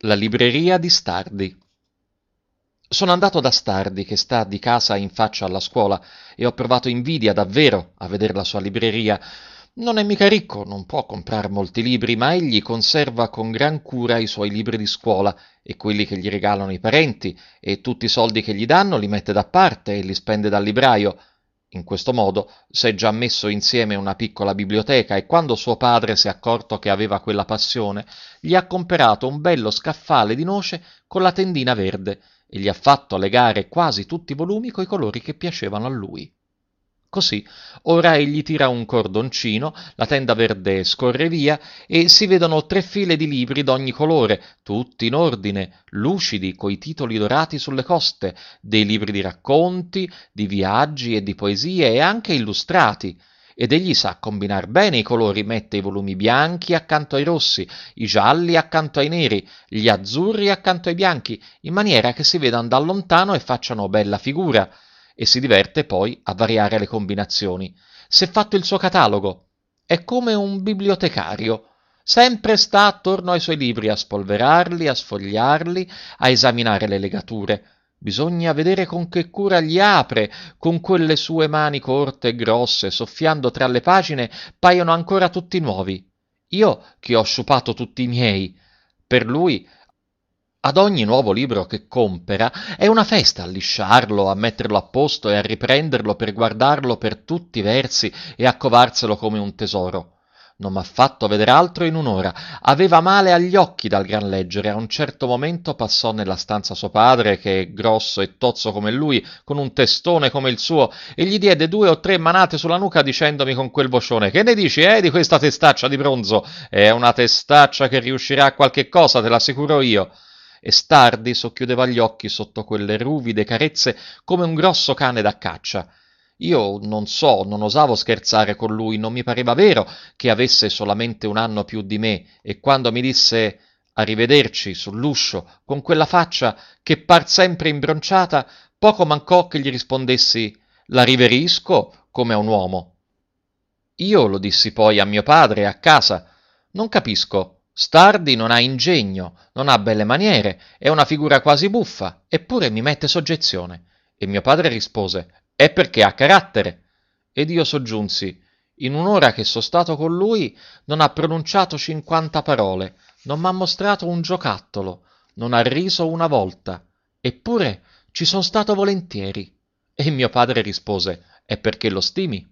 La libreria di Stardi. Sono andato da Stardi, che sta di casa in faccia alla scuola, e ho provato invidia davvero a vedere la sua libreria. Non è mica ricco, non può comprar molti libri, ma egli conserva con gran cura i suoi libri di scuola e quelli che gli regalano i parenti, e tutti i soldi che gli danno li mette da parte e li spende dal libraio. In questo modo s'è già messo insieme una piccola biblioteca e quando suo padre si è accorto che aveva quella passione, gli ha comperato un bello scaffale di noce con la tendina verde e gli ha fatto legare quasi tutti i volumi coi colori che piacevano a lui. Così, ora egli tira un cordoncino, la tenda verde scorre via e si vedono 3 file di libri d'ogni colore, tutti in ordine, lucidi, coi titoli dorati sulle coste, dei libri di racconti, di viaggi e di poesie e anche illustrati. Ed egli sa combinar bene i colori, mette i volumi bianchi accanto ai rossi, i gialli accanto ai neri, gli azzurri accanto ai bianchi, in maniera che si vedano da lontano e facciano bella figura e si diverte poi a variare le combinazioni. S'è fatto il suo catalogo. È come un bibliotecario. Sempre sta attorno ai suoi libri a spolverarli, a sfogliarli, a esaminare le legature. Bisogna vedere con che cura li apre, con quelle sue mani corte e grosse, soffiando tra le pagine, paiono ancora tutti nuovi. Io che ho sciupato tutti i miei. Per lui ad ogni nuovo libro che compera è una festa a lisciarlo, a metterlo a posto e a riprenderlo per guardarlo per tutti i versi e a covarselo come un tesoro. Non m'ha fatto vedere altro in un'ora. Aveva male agli occhi dal gran leggere. A un certo momento passò nella stanza suo padre, che è grosso e tozzo come lui, con un testone come il suo, e gli diede 2 o 3 manate sulla nuca dicendomi con quel vocione: «Che ne dici, di questa testaccia di bronzo? È una testaccia che riuscirà a qualche cosa, te l'assicuro io». E Stardi socchiudeva gli occhi sotto quelle ruvide carezze come un grosso cane da caccia. Io non so, non osavo scherzare con lui, non mi pareva vero che avesse solamente un anno più di me, e quando mi disse arrivederci sull'uscio con quella faccia che par sempre imbronciata, poco mancò che gli rispondessi la riverisco come a un uomo. Io lo dissi poi a mio padre a casa. Non capisco. Stardi non ha ingegno, non ha belle maniere, è una figura quasi buffa, eppure mi mette soggezione. E mio padre rispose: è perché ha carattere. Ed io soggiunsi: in un'ora che sono stato con lui non ha pronunciato 50 parole, non m'ha mostrato un giocattolo, non ha riso una volta, eppure ci son stato volentieri. E mio padre rispose: è perché lo stimi.